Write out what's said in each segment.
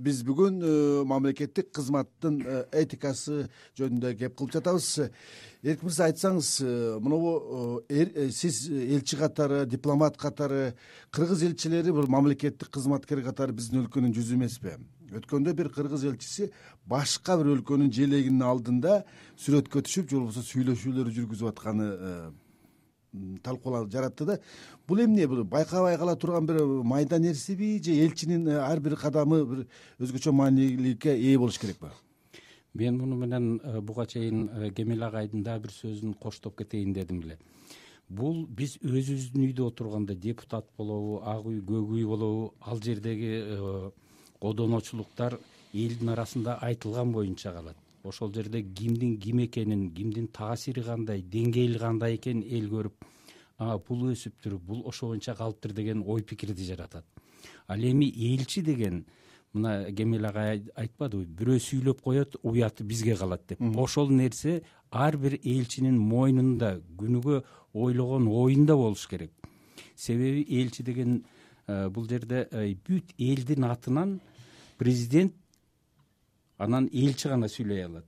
биз бүгүн мамлекеттик кызматтын этикасы жөнүндө кеп кылып жатабыз. Эркин мырза, айтсаңыз, мынабу сиз элчи катары, дипломат катары, кыргыз элчилери бул мамлекеттик кызматкер катары биздин өлкөнүн жүзү эмеспи? Өткөндө бир кыргыз элчиси башка бир өлкөнүн желегинин алдында сүрөткө түшүп, же болбосо сүйлөшүүлөр жүргүзүп атканы талкуулар жаратты да. Бул эмне? Бул байкабай кала турган бир майда нерсеби, же элчинин ар бир кадамы бир өзгөчө мааниликке ээ болуш керекпи? Мен муну менен буга чейин Кемел агайдын да бир сөзүн коштоп кетейин дедим эле. Бул биз өзүбүздүн үйдө отурганда депутат болобу, ак үй, көк үй болобу, ал жердеги одоночулуктар элдин арасында айтылган боюнча калат. Ошол жерде кимдин ким экенин, кимдин таасири кандай, деңгээли кандай экенин эл көрүп, бул өсүптүр, бул ошо боюнча калыптыр деген ой пикирди жаратат. Ал эми элчи деген, мына Кемел агай айтпадыбы, бирөө сүйлөп коет, уяты бизге калат деп. Ошол нерсе ар бир элчинин мойнунда, күнүгө ойлогон оюнда болуш керек. Себеби элчи деген бул жерде бүт элдин атынан президент, анан элчи гана сүйлөй алат.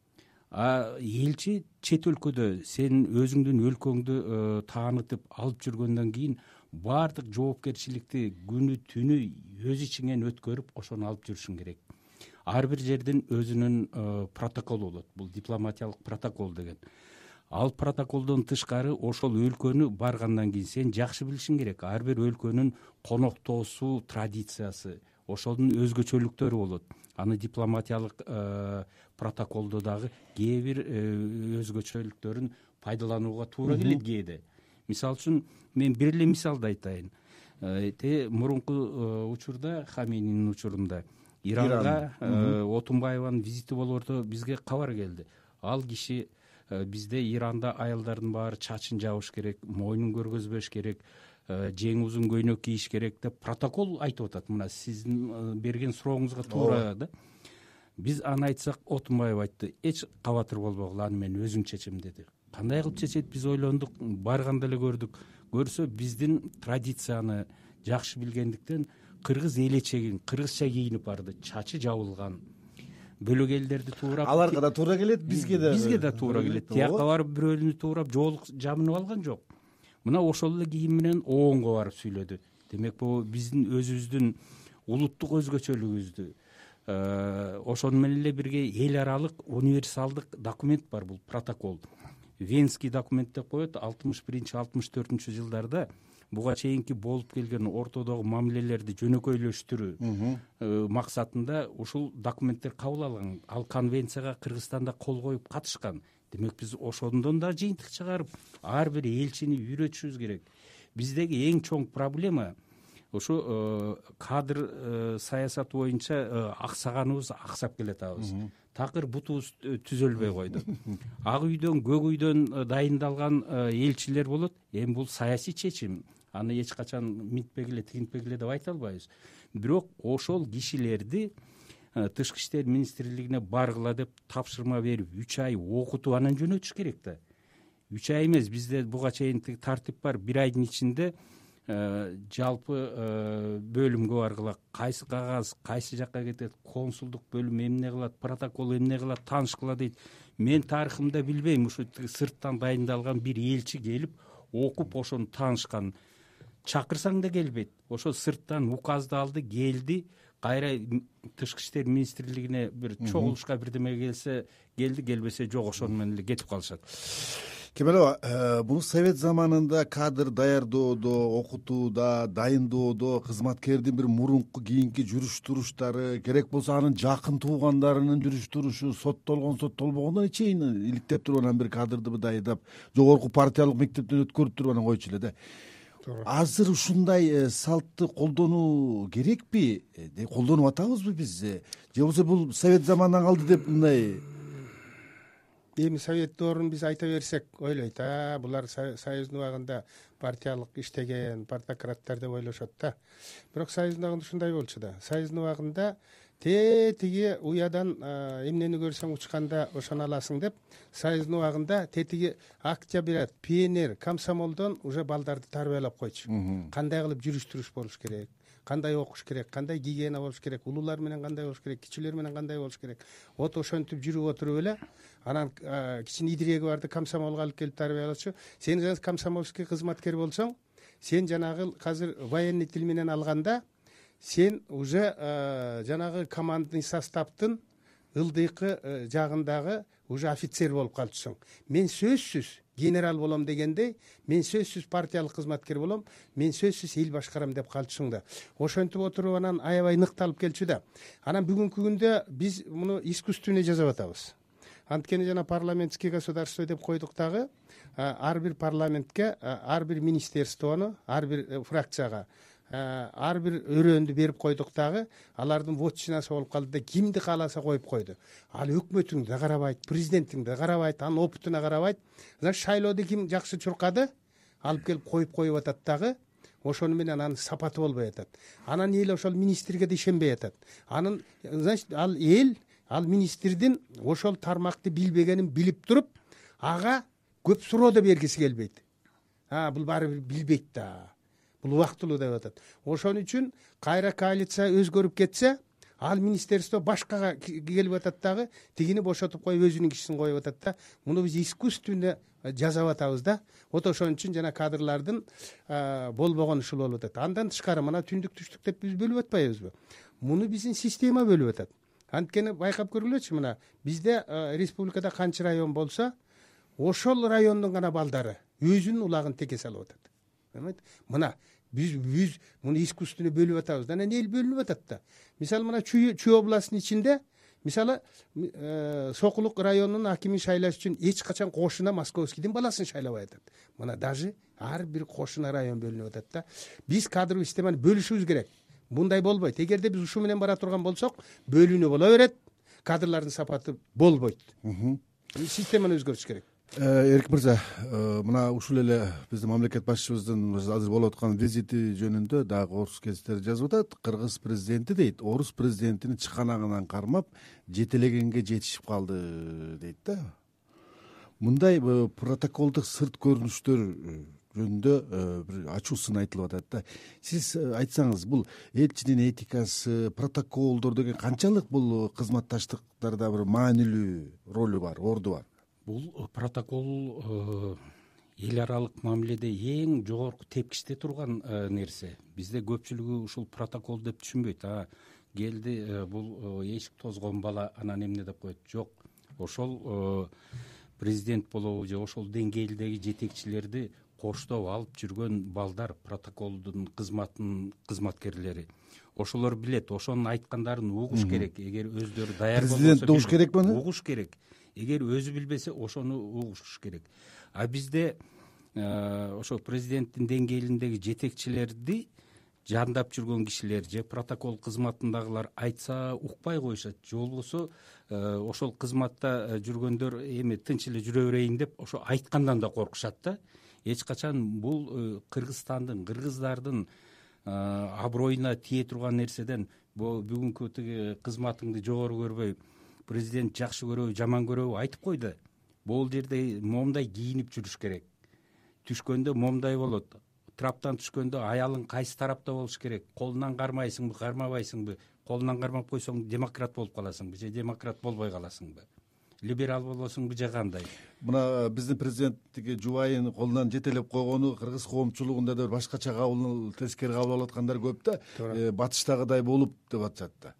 Элчи чет өлкөдө сен өзүңдүн өлкөңдү таанытып алып жүргөндөн кийин баардык жоопкерчиликти күнү түнү өз ичиңен өткөрүп ошону алып жүрүшүң керек. Ар бир жердин өзүнүн протоколу болот. Бул дипломатиялык протокол деген. Ал протоколдон тышкары ошол өлкөнү баргандан кийин сен жакшы билишиң керек. Ар бир өлкөнүн коноктоосу, традициясы, ошонун өзгөчөлүктөрү болот. Аны дипломатиялык протоколдо дагы кээ бир өзгөчөлүктөрүн пайдаланууга туура келет кээде. Мисалы үчүн мен бир эле мисалды айтайын. Мурунку учурда, Хамининин учурунда Иранга Отунбаеванын визити болоордо бизге кабар келди. Ал киши бизде Иранда аялдардын баары чачын жабыш керек, мойнун көргөзбөш керек, жең узун көйнөк кийиш керек деп протокол айтып атат. Мына сиздин берген сурооңузга туура да. Биз аны айтсак, Отунбаев айтты, эч кабатыр болбогула, аны мен өзүм чечем деди. Кандай кылып чечет, биз ойлондук, барганда эле көрдүк. Көрсө биздин традицияны жакшы билгендиктен кыргыз элечегин кыргызча кийинип барды, чачы жабылган. Бөлөк элдерди туурап, аларга да туура келет, бизге да туура келет. Тияка барып бирөөнү туурап жоолук жабынып алган жок. Мына ошол эле кийим менен ООНго барып сүйлөдү. Демек бул биздин өзүбүздүн улуттук өзгөчөлүгүбүздү, ошону менен эле бирге эл аралык универсалдык документ бар, бул протокол. Венский документ деп коет. 61-64 жылдарда буга чейинки болуп келген ортодогу мамилелерди жөнөкөйлөштүрүү максатында ушул документтер кабыл алган. Ал конвенцияга Кыргызстанда кол коюп катышкан. Демек биз ошондон да жыйынтык чыгарып, ар бир элчини үйрөтүшүбүз керек. Биздеги эң чоң проблема ошо кадр саясаты боюнча аксаганыбыз, аксап келатабыз. Такыр бутубуз түзөлбөй койду. Ак үйдөн, көк үйдөн дайындалган элчилер болот. Эми бул саясий чечим. Аны эч качан минтпегиле, тигинтпегиле деп айта албайбыз. Бирок ошол кишилерди Тышкы иштер министрлигине баргыла деп тапшырма берип, 3 ай окутуп анан жөнөтүш керек да. 3 ай эмес, бизде буга чейин тартип бар. 1 айдын ичинде жалпы бөлүмгө баргыла, кайсы кагаз кайсы жакка кетет, консулдук бөлүм эмне кылат, протокол эмне кылат, тааныш дейт. Мен тарыхымда билбейм, ушу сырттан дайындалган бир элчи келип окуп ошону таанышкан. Чакырсаң да келбейт. Ошо сырттан указды алды, келди, кайра Тышкы иштер министрлигине бир чогулушка бирдеме келсе келди, келбесе жок, ошону менен эле кетип калышат. Кемел аба, бул совет заманында кадр даярдоодо, окутууда, дайындоодо кызматкердин бир мурунку кийинки жүрүш туруштары, керек болсо анын жакын туугандарынын жүрүш турушу, соттолбогондон чейин иликтеп туруп анан бир кадрды даярдап, жогорку партиялык мектептен өткөрүп туруп анан койчу эле да. Азыр ушундай салтты колдонуу керекпи? Колдонуп атабызбы биз? Же болбосо бул совет заманынан калды деп мындай? Эми совет доорун биз айта берсек ойлойт, булар союздун убагында партиялык иштеген партократтар деп ойлошот да. Бирок союздун убагында ушундай болчу да. Союздун убагында тетиги уядан эмнени көрсөң учканда ошону аласың деп, союздун убагында тетиги октябрь, пионер, комсомолдон уже балдарды тарбиялап койчу. Кандай кылып жүрүш туруш болуш керек, кандай окуш керек, кандай гигиена болуш керек, улуулар менен кандай болуш керек, кичилер менен кандай болуш керек, ошентип жүрүп отуруп эле анан кичине идиреги барды комсомолго алып келип тарбиялачу. Сен комсомольский кызматкер болсоң, сен жанагы азыр военный тил менен алганда сен уже жанагы командный составдын ылдыйкы жагындагы уже офицер болуп калчусуң. Мен сөзсүз генерал болом дегенде, мен сөзсүз партиялык кызматкер болом, мен сөзсүз эл башкарам деп калчусуң да. Ошентип отуруп анан аябай ныкталып келчү да. Анан бүгүнкү күндө биз муну искусственный жасап атабыз. Анткени жана парламентский государство деп койдук дагы, ар бир парламентке, ар бир министерствону, ар бир фракцияга, ар бир өрөөндү берип койдук дагы, алардын вотчинасы болуп калды да, кимди кааласа коюп койду. Ал өкмөтүңдү да карабайт, президентиңди да карабайт, анын опытына карабайт. Шайлоодо ким жакшы чуркады, алып келип коюп атат дагы. Ошону менен анын сапаты болбой атат. Анан эл ошол министрге да ишенбей атат. Анын, значит, ал эл, ал министрдин ошол тармакты билбегенин билип туруп, ага көп суроо да бергиси келбейт. Бул баары бир билбейт да. Бул убактылуу деп атат. Ошон үчүн кайра коалиция өзгөрүп кетсе, ал министерство башкага келип атат дагы, тигини бошотуп коюп өзүнүн кишисин коюп атат да. Муну биз искусственно жасап атабыз да. Ошон үчүн жана кадрлардын болбогон ушул болуп атат. Андан тышкары мына түндүк түштүк деп биз бөлүп атпайбызбы? Муну биздин система бөлүп атат. Анткени байкап көргүлөчү, мына бизде республикада канча район болсо, ошол райондун гана балдары өзүнүн улагын теке салып атат. Мына биз муну искусственно бөлүп атабыз. Анан эл бөлүнүп атат да. Мисалы мына Чүй областынын ичинде, мисалы Сокулук районунун акимин шайлаш үчүн эч качан кошуна Московскийдин баласын шайлабай атат. Мына даже ар бир кошуна район бөлүнүп атат да. Биз кадровый системаны бөлүшүбүз керек. Мындай болбойт. Эгерде биз ушу менен бара турган болсок, бөлүнүү боло берет, кадрлардын сапаты болбойт. Системаны өзгөртүш керек. Эркин мырза, мына ушул эле биздин мамлекет башчыбыздын азыр болуп аткан визити жөнүндө дагы орус гезиттери жазып атат. Кыргыз президенти дейт, орус президентинин чыканагынан кармап жетелегенге жетишип калды дейт да. Мындай протоколдук сырт көрүнүштөр жөнүндө бир ачуу сын айтылып атат да. Сиз айтсаңыз, бул элчинин этикасы, протоколдор деген канчалык бул кызматташтыктарда бир маанилүү ролу бар, орду бар? Бул протокол эл аралык мамиледе эң жогорку тепкичте турган нерсе. Бизде көпчүлүгү ушул протокол деп түшүнбөйт. Келди, бул эшик тозгон бала, анан эмне деп коет. Жок, ошол президент болобу же ошол деңгээлдеги жетекчилерди коштоп алып жүргөн балдар, протоколдун кызматкерлери. Ошолор билет, ошонун айткандарын угуш керек. Эгер өздөрү даяр болбосо, президент угуш керекпи? Угуш керек. Эгер өзү билбесе, ошону угуш керек. Бизде ошо президенттин деңгээлиндеги жетекчилерди жандап жүргөн кишилер же протокол кызматындагылар айтса укпай коюшат. Же болбосо ошол кызматта жүргөндөр эми тынч эле жүрө берейин деп ошо айткандан да коркушат да. Эч качан бул Кыргызстандын, кыргыздардын аброюна тие турган нерседен бүгүнкү тиги кызматыңды жогору көрбөй, президент жакшы көрөбү, жаман көрөбү айтып кой да. Бул жерде момундай кийинип жүрүш керек. Түшкөндө момундай болот. Траптан түшкөндө аялың кайсы тарапта болуш керек? Колунан кармайсыңбы, кармабайсыңбы? Колунан кармап койсоң демократ болуп каласыңбы же демократ болбой каласыңбы? Либерал болосуңбу же кандай? Мына биздин президент тиги жубайын колунан жетелеп койгону кыргыз коомчулугунда да башкача тескери кабыл алып аткандар көп да. Батыштагыдай болуп деп атышат да.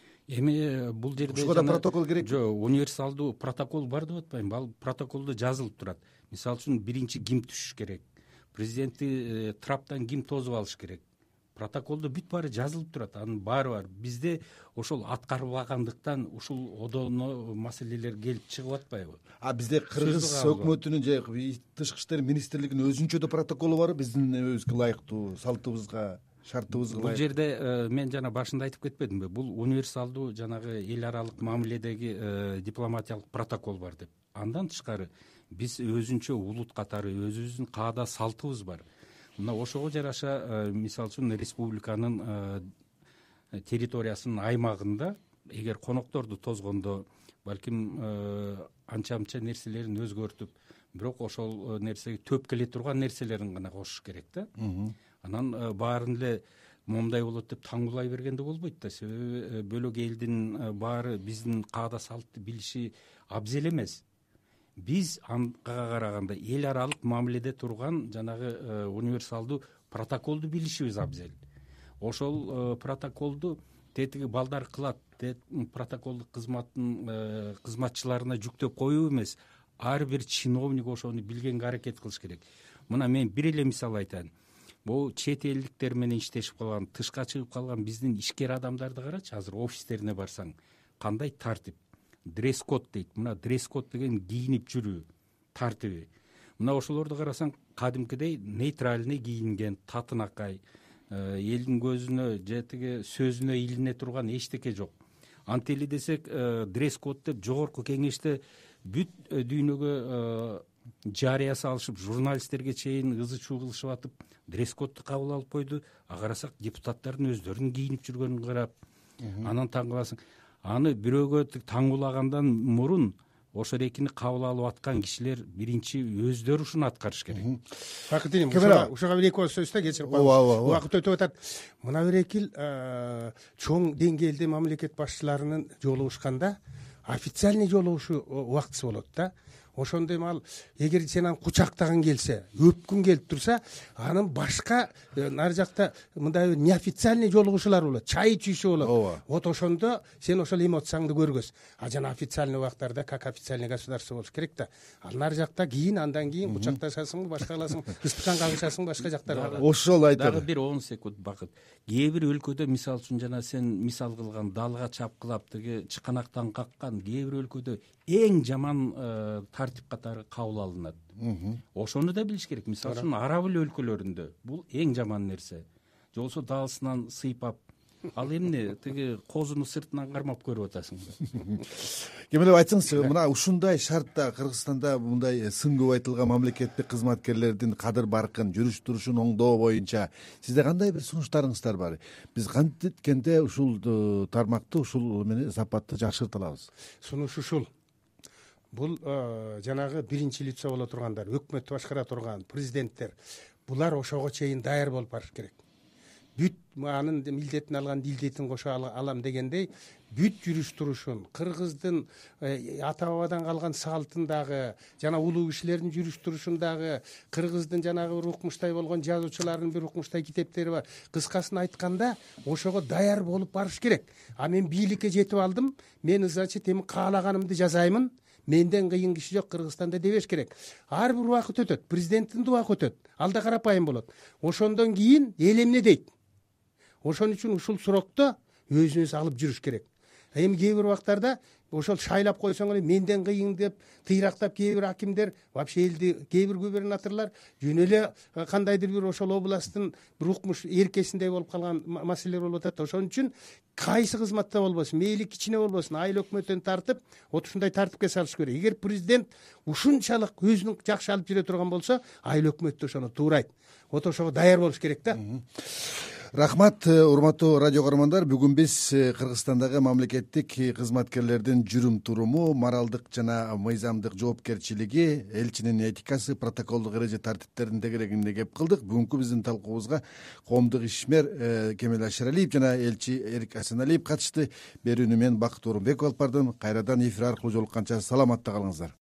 Эми бул жерде ушуга да протокол керек. Жок, универсалдуу протокол бар деп атпайм. Ал протоколдо жазылып турат. Мисалы үчүн биринчи ким түшүш керек? Президентти траптан ким тосуп алыш керек? Протоколдо бүт баары жазылып турат. Анын баары бар. Бизде ошол аткарылбагандыктан ушул одоно маселелер келип чыгып атпайбы? Бизде кыргыз өкмөтүнүн же тышкы иштер министрлигинин өзүнчө да протоколу бар, биздин өзүбүзгө ылайыктуу, салтыбызга, шартыбызга ылайыктуу. Бул жерде мен жана башында айтып кетпедимби? Бул универсалдуу жанагы эл аралык мамиледеги дипломатиялык протокол бар деп. Андан тышкары биз өзүнчө улут катары өзүбүздүн каада салтыбыз бар. Мына ошого жараша, мисалы үчүн республиканын территориясынын аймагында эгер конокторду тозгондо балким анча-мынча нерселерин өзгөртүп, бирок ошол нерсеге төп келе турган нерселерин гана кошуш керек да. Анан баарын эле момундай болот деп таңгулай бергенде болбойт да. Себеби бөлөк элдин баары биздин каада салтты билиши абзел эмес. Биз ага караганда эл аралык мамиледе турган жанагы универсалдуу протоколду билишибиз абзел. Ошол протоколду тетиги балдар кылат, протоколдук кызматтын кызматчыларына жүктөп коюу эмес, ар бир чиновник ошону билгенге аракет кылыш керек. Мына мен бир эле мисал айтайын. Бул чет элдиктер менен иштешип калган, тышка чыгып калган биздин ишкер адамдарды карачы, азыр офистерине барсаң кандай тартип. Дресс-код дейт. Мына дресс-код деген кийинип жүрүү тартиби. Мына ошолорду карасаң кадимкидей нейтральный кийинген, татынакай, элдин көзүнө же тиги сөзүнө илине турган эчтеке жок. Антели десек, дресс-код деп жогорку кеңеште бүт дүйнөгө жарыя салышып, журналисттерге чейин ызы чуу кылышып атып, дресс-кодду кабыл алып койду. А карасак депутаттардын өздөрүнүн кийинип жүргөнүн карап, анан таң каласың. Аны бирөөгө таңгулагандан мурун ошо эрекини кабыл алып аткан кишилер биринчи өздөрү ушуну аткарыш керек. Бакыт инем, ушуга бир эки ооз сөз да кечирип калдым. Убакыт өтүп атат. Мына бир экил чоң деңгээлде мамлекет башчыларынын жолугушканда официальный жолугушуу убактысы болот да. Ошондой мал эгер сен аны кучактагың келсе, өпкүң келип турса, анын башка нары жакта мындай неофициальный жолугушуулар болот, чай ичүүсү болот. Вот ошондо сен ошол эмоцияңды көргөз. А жана официальный убактарда как официальный государство болуш керек да. Ал нары жакта кийин андан кийин кучакташасың, башка кыласың, ыстыккан кагышасың, башка жактар. Ошол айтат. Дагы бир 10 секунд Бакыт. Кээ бир өлкөдө мисал үчүн жана сен мисал кылган далга чапкылап тиги чыканактан каккан кээ бир өлкөдө эң жаман тартип катары кабыл алынат. Ошону да билиш керек. Мисал үчүн араб өлкөлөрүндө бул эң жаман нерсе. Же болбосо даалысынан сыйпап, ал эмне тиги козуну сыртынан кармап көрүп атасың. Кемелеп айтсаңызчы, мына ушундай шартта Кыргызстанда мындай сын көп айтылган мамлекеттик кызматкерлердин кадыр баркын, жүрүш турушун оңдоо боюнча сизде кандай бир сунуштарыңыздар бар? Биз кантиткенде ушул тармакты, ушул менен сапатты жакшырта алабыз? Сунуш ушул. Бул жанагы биринчи лицо боло тургандар, өкмөттү башкара турган президенттер, булар ошого чейин даяр болуп барыш керек. Бүт анын милдетин алган дилдетин кошо алам дегендей, бүт жүрүш турушун, кыргыздын ата бабадан калган салтындагы, жана улуу кишилердин жүрүш турушундагы, кыргыздын жанагы бир укмуштай болгон жазуучулардын бир укмуштай китептери бар. Кыскасын айтканда, ошого даяр болуп барыш керек. А мен бийликке жетип алдым, мен значит эми каалаганымды жазаймын. Менден кыйын киши жок Кыргызстанда дебеш керек. Ар бир убакыт өтөт, президенттин убакыт өтөт. Ал да карапайым болот. Ошондон кийин эл эмне дейт? Ошон үчүн ушул сурокто өзүнүз алып жүрүш керек. Эми кээ бир убактарда ошол шайлап койсоң эле менден кыйын деп тыйрактап кээ бир акимдер, вообще элди кээ бир губернаторлор жөн эле кандайдыр бир ошол областтын бир укмуш эркесиндей болуп калган маселелер болуп атат. Ошон үчүн кайсы кызматта болбосун, мейли кичине болбосун, айыл өкмөттөн тартып, ушундай тартипке салыш керек. Эгер президент ушунчалык өзүнүн жакшы алып жүрө турган болсо, айыл өкмөттө ошону туурайт. Вот ошого даяр болуш керек да. Рахмат, урматтуу радио көрөрмандар. Бүгүн биз Кыргызстандагы мамлекеттик кызматкерлердин жүрүм туруму, моралдык жана мыйзамдык жоопкерчилиги, элчинин этикасы, протоколдук эреже тартиптерин тегерегинде кеп кылдык. Бүгүнкү биздин талкуубузга коомдук ишмер Кемел Ашыралиев жана элчи Эрик Асаналиев катышты. Берүүнү мен Бакыт Орунбеков алып бардым. Кайрадан эфир аркылуу жолукканча саламатта калыңыздар.